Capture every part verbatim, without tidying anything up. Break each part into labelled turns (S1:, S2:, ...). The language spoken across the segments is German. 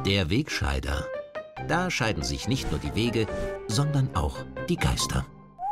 S1: Der Wegscheider. Da scheiden sich nicht nur die Wege, sondern auch die Geister.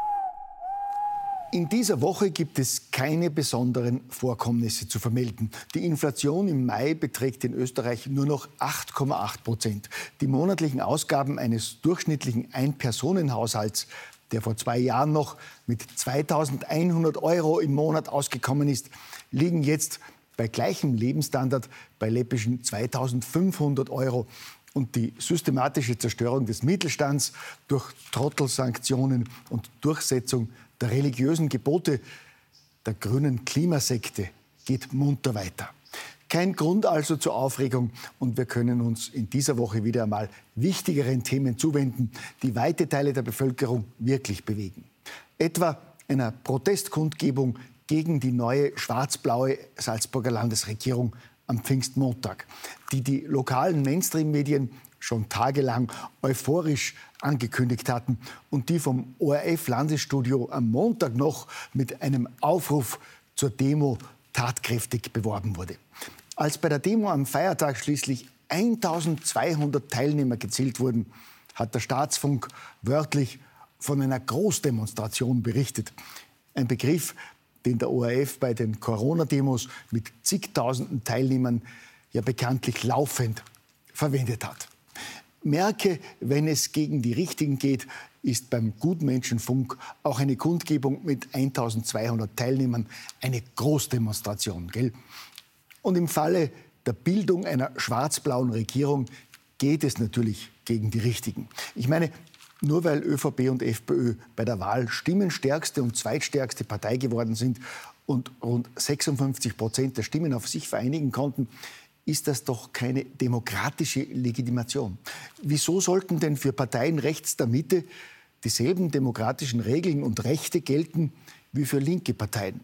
S2: In dieser Woche gibt es keine besonderen Vorkommnisse zu vermelden. Die Inflation im Mai beträgt in Österreich nur noch acht Komma acht Prozent. Die monatlichen Ausgaben eines durchschnittlichen Ein-Personen-Haushalts, der vor zwei Jahren noch mit zweitausendeinhundert Euro im Monat ausgekommen ist, liegen jetzt bei gleichem Lebensstandard bei läppischen zweitausendfünfhundert Euro. Und die systematische Zerstörung des Mittelstands durch Trottelsanktionen und Durchsetzung der religiösen Gebote der grünen Klimasekte geht munter weiter. Kein Grund also zur Aufregung, und wir können uns in dieser Woche wieder einmal wichtigeren Themen zuwenden, die weite Teile der Bevölkerung wirklich bewegen. Etwa einer Protestkundgebung gegen die neue schwarz-blaue Salzburger Landesregierung am Pfingstmontag, die die lokalen Mainstream-Medien schon tagelang euphorisch angekündigt hatten und die vom O R F-Landesstudio am Montag noch mit einem Aufruf zur Demo tatkräftig beworben wurde. Als bei der Demo am Feiertag schließlich eintausendzweihundert Teilnehmer gezählt wurden, hat der Staatsfunk wörtlich von einer Großdemonstration berichtet. Ein Begriff, den der O R F bei den Corona-Demos mit zigtausenden Teilnehmern ja bekanntlich laufend verwendet hat. Merke, wenn es gegen die Richtigen geht, ist beim Gutmenschenfunk auch eine Kundgebung mit eintausendzweihundert Teilnehmern eine Großdemonstration, gell? Und im Falle der Bildung einer schwarz-blauen Regierung geht es natürlich gegen die Richtigen. Ich meine, nur weil ÖVP und FPÖ bei der Wahl stimmenstärkste und zweitstärkste Partei geworden sind und rund sechsundfünfzig Prozent der Stimmen auf sich vereinigen konnten, ist das doch keine demokratische Legitimation. Wieso sollten denn für Parteien rechts der Mitte dieselben demokratischen Regeln und Rechte gelten wie für linke Parteien?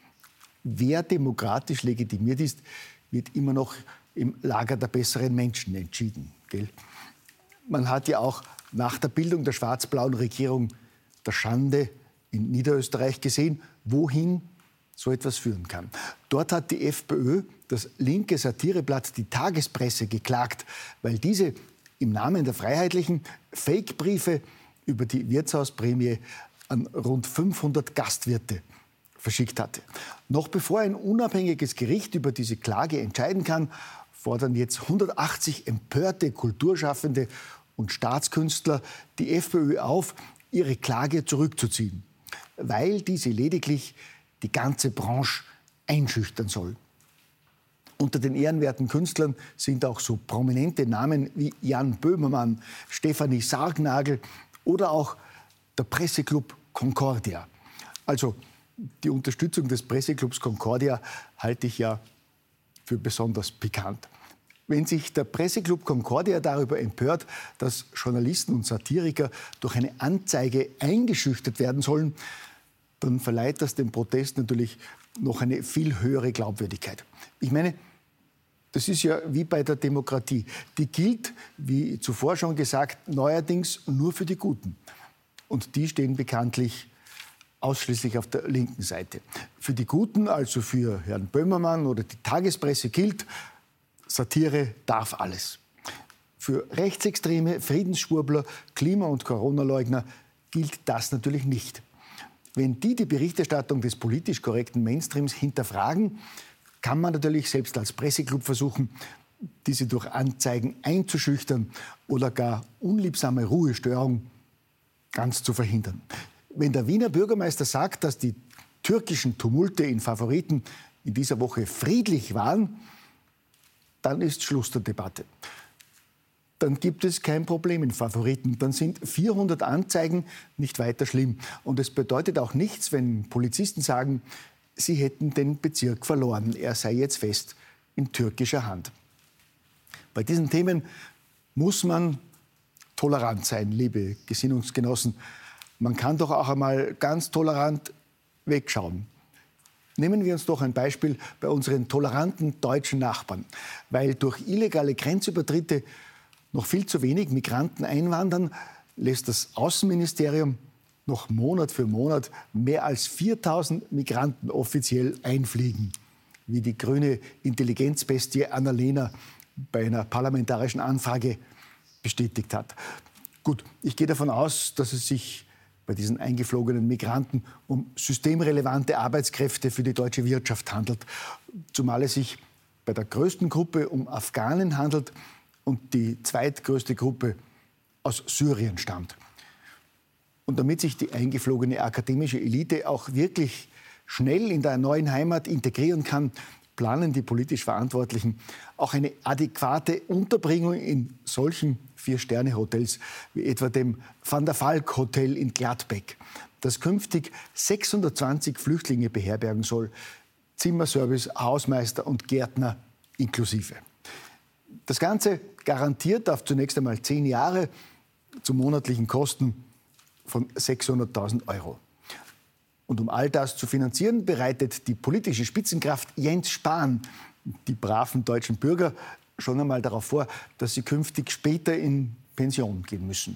S2: Wer demokratisch legitimiert ist, wird immer noch im Lager der besseren Menschen entschieden, gell? Man hat ja auch nach der Bildung der schwarz-blauen Regierung der Schande in Niederösterreich gesehen, wohin so etwas führen kann. Dort hat die FPÖ das linke Satireblatt Die Tagespresse geklagt, weil diese im Namen der Freiheitlichen Fake-Briefe über die Wirtshausprämie an rund fünfhundert Gastwirte verschickt hatte. Noch bevor ein unabhängiges Gericht über diese Klage entscheiden kann, fordern jetzt hundertachtzig empörte Kulturschaffende und Staatskünstler die FPÖ auf, ihre Klage zurückzuziehen, weil diese lediglich die ganze Branche einschüchtern soll. Unter den ehrenwerten Künstlern sind auch so prominente Namen wie Jan Böhmermann, Stefanie Sargnagel oder auch der Presseclub Concordia. Also die Unterstützung des Presseclubs Concordia halte ich ja für besonders pikant. Wenn sich der Presseclub Concordia darüber empört, dass Journalisten und Satiriker durch eine Anzeige eingeschüchtert werden sollen, dann verleiht das dem Protest natürlich noch eine viel höhere Glaubwürdigkeit. Ich meine, das ist ja wie bei der Demokratie. Die gilt, wie zuvor schon gesagt, neuerdings nur für die Guten. Und die stehen bekanntlich ausschließlich auf der linken Seite. Für die Guten, also für Herrn Böhmermann oder die Tagespresse, gilt, Satire darf alles. Für Rechtsextreme, Friedensschwurbler, Klima- und Corona-Leugner gilt das natürlich nicht. Wenn die die Berichterstattung des politisch korrekten Mainstreams hinterfragen, kann man natürlich selbst als Presseclub versuchen, diese durch Anzeigen einzuschüchtern oder gar unliebsame Ruhestörung ganz zu verhindern. Wenn der Wiener Bürgermeister sagt, dass die türkischen Tumulte in Favoriten in dieser Woche friedlich waren, dann ist Schluss der Debatte. Dann gibt es kein Problem in Favoriten. Dann sind vierhundert Anzeigen nicht weiter schlimm. Und es bedeutet auch nichts, wenn Polizisten sagen, sie hätten den Bezirk verloren. Er sei jetzt fest in türkischer Hand. Bei diesen Themen muss man tolerant sein, liebe Gesinnungsgenossen. Man kann doch auch einmal ganz tolerant wegschauen. Nehmen wir uns doch ein Beispiel bei unseren toleranten deutschen Nachbarn. Weil durch illegale Grenzübertritte noch viel zu wenig Migranten einwandern, lässt das Außenministerium noch Monat für Monat mehr als viertausend Migranten offiziell einfliegen, wie die grüne Intelligenzbestie Annalena bei einer parlamentarischen Anfrage bestätigt hat. Gut, ich gehe davon aus, dass es sich bei diesen eingeflogenen Migranten um systemrelevante Arbeitskräfte für die deutsche Wirtschaft handelt, zumal es sich bei der größten Gruppe um Afghanen handelt und die zweitgrößte Gruppe aus Syrien stammt. Und damit sich die eingeflogene akademische Elite auch wirklich schnell in der neuen Heimat integrieren kann, planen die politisch Verantwortlichen auch eine adäquate Unterbringung in solchen Vier-Sterne-Hotels wie etwa dem Van der Valk Hotel in Gladbeck, das künftig sechshundertzwanzig Flüchtlinge beherbergen soll, Zimmerservice, Hausmeister und Gärtner inklusive. Das Ganze garantiert auf zunächst einmal zehn Jahre zu monatlichen Kosten von sechshunderttausend Euro. Und um all das zu finanzieren, bereitet die politische Spitzenkraft Jens Spahn die braven deutschen Bürger schon einmal darauf vor, dass sie künftig später in Pension gehen müssen.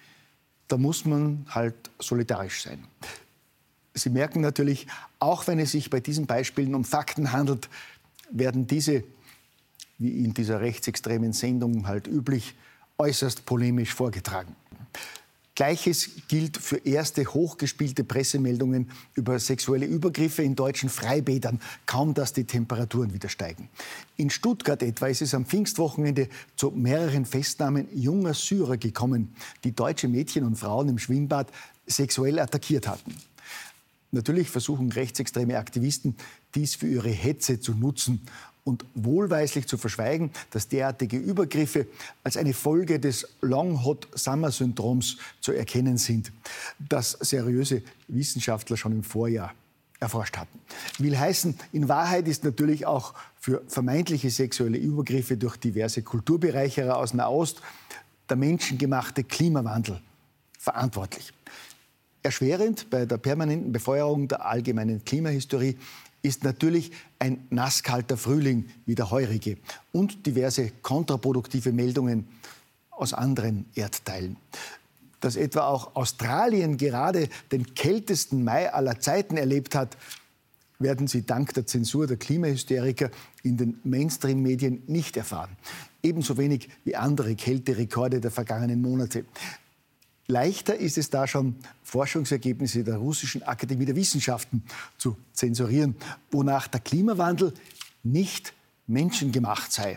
S2: Da muss man halt solidarisch sein. Sie merken natürlich, auch wenn es sich bei diesen Beispielen um Fakten handelt, werden diese, wie in dieser rechtsextremen Sendung halt üblich, äußerst polemisch vorgetragen. Gleiches gilt für erste hochgespielte Pressemeldungen über sexuelle Übergriffe in deutschen Freibädern, kaum dass die Temperaturen wieder steigen. In Stuttgart etwa ist es am Pfingstwochenende zu mehreren Festnahmen junger Syrer gekommen, die deutsche Mädchen und Frauen im Schwimmbad sexuell attackiert hatten. Natürlich versuchen rechtsextreme Aktivisten, dies für ihre Hetze zu nutzen und wohlweislich zu verschweigen, dass derartige Übergriffe als eine Folge des Long-Hot-Summer-Syndroms zu erkennen sind, das seriöse Wissenschaftler schon im Vorjahr erforscht hatten. Will heißen, in Wahrheit ist natürlich auch für vermeintliche sexuelle Übergriffe durch diverse Kulturbereicherer aus Nahost der menschengemachte Klimawandel verantwortlich. Erschwerend bei der permanenten Befeuerung der allgemeinen Klimahysterie ist natürlich ein nasskalter Frühling wie der heurige und diverse kontraproduktive Meldungen aus anderen Erdteilen. Dass etwa auch Australien gerade den kältesten Mai aller Zeiten erlebt hat, werden Sie dank der Zensur der Klimahysteriker in den Mainstream-Medien nicht erfahren. Ebenso wenig wie andere Kälterekorde der vergangenen Monate. Leichter ist es da schon, Forschungsergebnisse der Russischen Akademie der Wissenschaften zu zensurieren, wonach der Klimawandel nicht menschengemacht sei.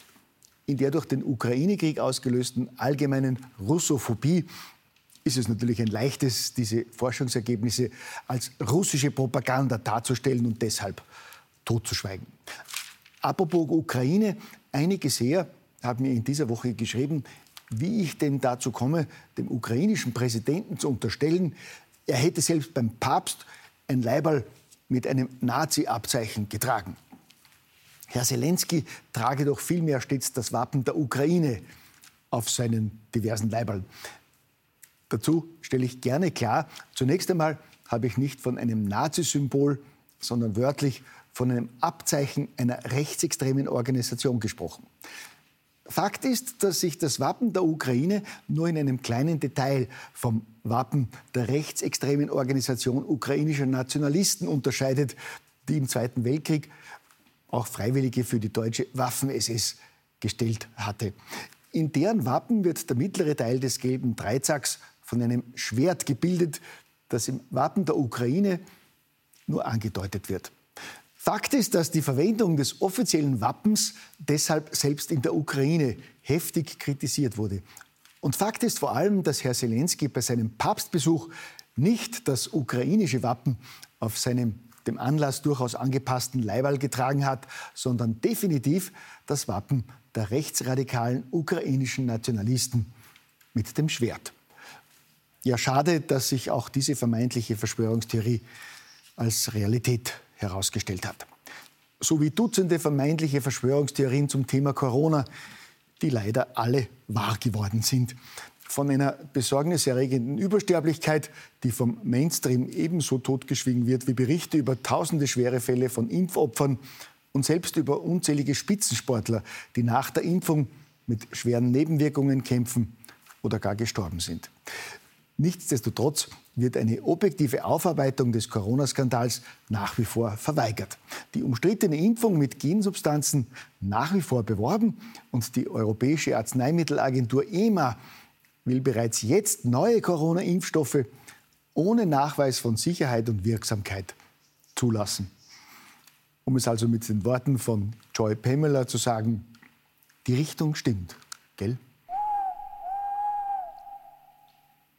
S2: In der durch den Ukraine-Krieg ausgelösten allgemeinen Russophobie ist es natürlich ein leichtes, diese Forschungsergebnisse als russische Propaganda darzustellen und deshalb totzuschweigen. Apropos Ukraine, einige Seher haben mir in dieser Woche geschrieben, wie ich denn dazu komme, dem ukrainischen Präsidenten zu unterstellen, er hätte selbst beim Papst ein Leiberl mit einem Nazi-Abzeichen getragen. Herr Selenskyj trage doch vielmehr stets das Wappen der Ukraine auf seinen diversen Leiberln. Dazu stelle ich gerne klar, zunächst einmal habe ich nicht von einem Nazi-Symbol, sondern wörtlich von einem Abzeichen einer rechtsextremen Organisation gesprochen. Fakt ist, dass sich das Wappen der Ukraine nur in einem kleinen Detail vom Wappen der rechtsextremen Organisation ukrainischer Nationalisten unterscheidet, die im Zweiten Weltkrieg auch Freiwillige für die deutsche Waffen-S S gestellt hatte. In deren Wappen wird der mittlere Teil des gelben Dreizacks von einem Schwert gebildet, das im Wappen der Ukraine nur angedeutet wird. Fakt ist, dass die Verwendung des offiziellen Wappens deshalb selbst in der Ukraine heftig kritisiert wurde. Und Fakt ist vor allem, dass Herr Selenskyj bei seinem Papstbesuch nicht das ukrainische Wappen auf seinem dem Anlass durchaus angepassten Leiberl getragen hat, sondern definitiv das Wappen der rechtsradikalen ukrainischen Nationalisten mit dem Schwert. Ja, schade, dass sich auch diese vermeintliche Verschwörungstheorie als Realität herausgestellt hat. So wie Dutzende vermeintliche Verschwörungstheorien zum Thema Corona, die leider alle wahr geworden sind. Von einer besorgniserregenden Übersterblichkeit, die vom Mainstream ebenso totgeschwiegen wird wie Berichte über tausende schwere Fälle von Impfopfern und selbst über unzählige Spitzensportler, die nach der Impfung mit schweren Nebenwirkungen kämpfen oder gar gestorben sind. Nichtsdestotrotz wird eine objektive Aufarbeitung des Corona-Skandals nach wie vor verweigert. Die umstrittene Impfung mit Gensubstanzen nach wie vor beworben und die Europäische Arzneimittelagentur E M A will bereits jetzt neue Corona-Impfstoffe ohne Nachweis von Sicherheit und Wirksamkeit zulassen. Um es also mit den Worten von Joy Pamela zu sagen, die Richtung stimmt, gell?